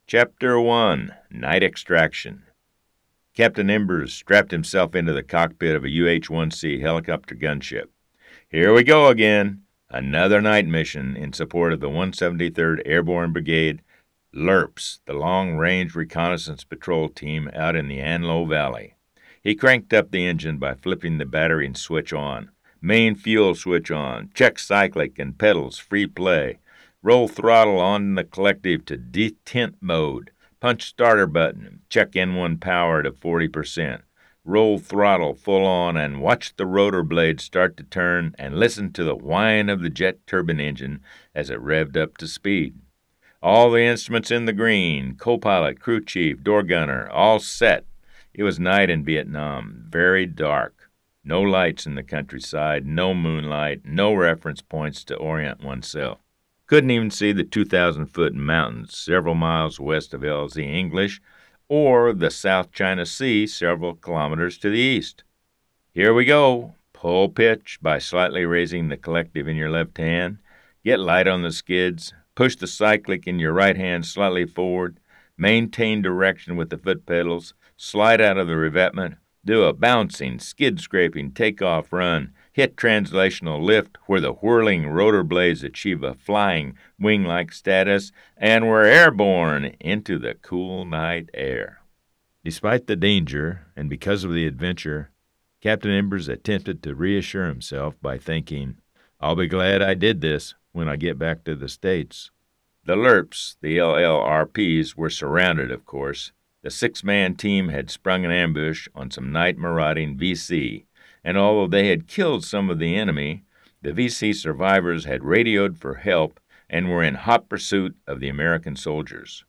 Chapter 1, Night Extraction. Captain Embers strapped himself into the cockpit of a UH-1C helicopter gunship. Here we go again. Another night mission in support of the 173rd Airborne Brigade, LRPS, the Long Range Reconnaissance Patrol Team out in the Anlo Valley. He cranked up the engine by flipping the battery and switch on. Main fuel switch on. Check cyclic and pedals free play. Roll throttle on the collective to detent mode. Punch starter button. Check N1 power to 40%. Roll throttle full on and watch the rotor blades start to turn and listen to the whine of the jet turbine engine as it revved up to speed. All the instruments in the green, co-pilot, crew chief, door gunner, all set. It was night in Vietnam, very dark. No lights in the countryside, no moonlight, no reference points to orient oneself. Couldn't even see the 2,000-foot mountains several miles west of LZ English or the South China Sea several kilometers to the east. Here we go. Pull pitch by slightly raising the collective in your left hand. Get light on the skids. Push the cyclic in your right hand slightly forward. Maintain direction with the foot pedals. Slide out of the revetment. Do a bouncing, skid-scraping takeoff run. Hit translational lift where the whirling rotor blades achieve a flying, wing-like status, and we're airborne into the cool night air. Despite the danger, and because of the adventure, Captain Embers attempted to reassure himself by thinking, I'll be glad I did this when I get back to the States. The LRPs, the LLRPs, were surrounded, of course. The 6-man team had sprung an ambush on some night marauding VC, and although they had killed some of the enemy, the VC survivors had radioed for help and were in hot pursuit of the American soldiers.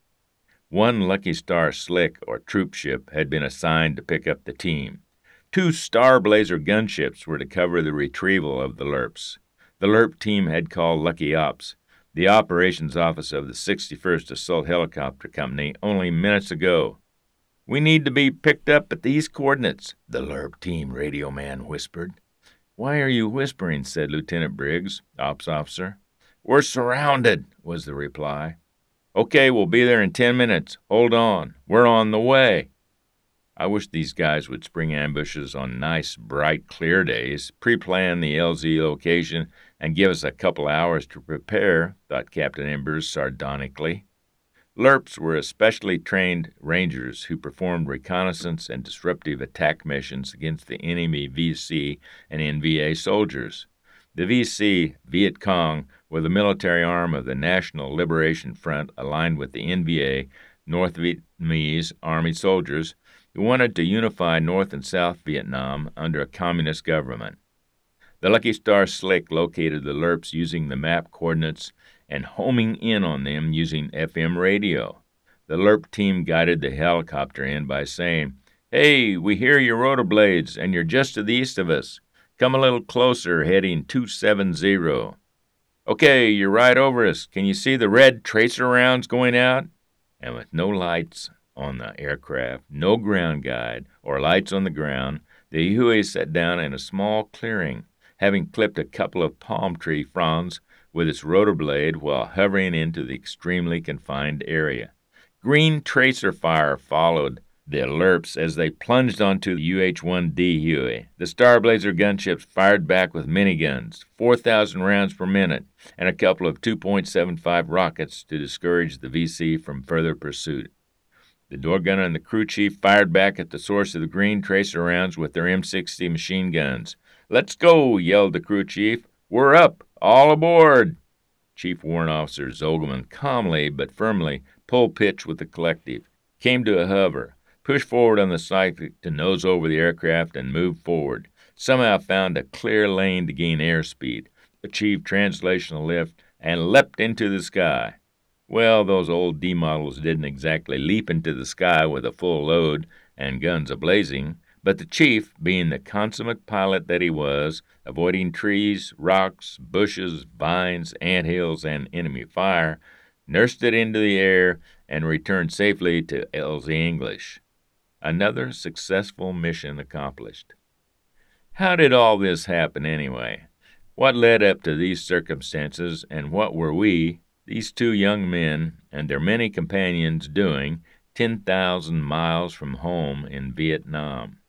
One Lucky Star Slick, or troop ship, had been assigned to pick up the team. 2 Star Blazer gunships were to cover the retrieval of the LRPs. The LRP team had called Lucky Ops, the operations office of the 61st Assault Helicopter Company, only minutes ago. We need to be picked up at these coordinates, the LRP team radio man whispered. Why are you whispering, said Lieutenant Briggs, ops officer. We're surrounded, was the reply. Okay, we'll be there in 10 minutes. Hold on. We're on the way. I wish these guys would spring ambushes on nice, bright, clear days, pre-plan the LZ location, and give us a couple hours to prepare, thought Captain Embers sardonically. LRPs were especially trained rangers who performed reconnaissance and disruptive attack missions against the enemy VC and NVA soldiers. The VC, Viet Cong, were the military arm of the National Liberation Front aligned with the NVA, North Vietnamese Army soldiers, who wanted to unify North and South Vietnam under a communist government. The Lucky Star Slick located the LRPs using the map coordinates and homing in on them using FM radio. The LRP team guided the helicopter in by saying, Hey, we hear your rotor blades, and you're just to the east of us. Come a little closer, heading 270. Okay, you're right over us. Can you see the red tracer rounds going out? And with no lights on the aircraft, no ground guide, or lights on the ground, the Huey sat down in a small clearing, having clipped a couple of palm tree fronds with its rotor blade while hovering into the extremely confined area. Green tracer fire followed the LRPs as they plunged onto the UH-1D Huey. The Star Blazer gunships fired back with miniguns, 4,000 rounds per minute, and a couple of 2.75 rockets to discourage the VC from further pursuit. The door gunner and the crew chief fired back at the source of the green tracer rounds with their M60 machine guns. Let's go, yelled the crew chief. We're up. All aboard! Chief Warrant Officer Zogelman calmly but firmly pulled pitch with the collective, came to a hover, pushed forward on the cyclic to nose over the aircraft and moved forward, somehow found a clear lane to gain airspeed, achieved translational lift, and leapt into the sky. Well, those old D models didn't exactly leap into the sky with a full load and guns a-blazing, but the chief, being the consummate pilot that he was, avoiding trees, rocks, bushes, vines, anthills, and enemy fire, nursed it into the air and returned safely to LZ English. Another successful mission accomplished. How did all this happen anyway? What led up to these circumstances, and what were we, these two young men and their many companions doing 10,000 miles from home in Vietnam.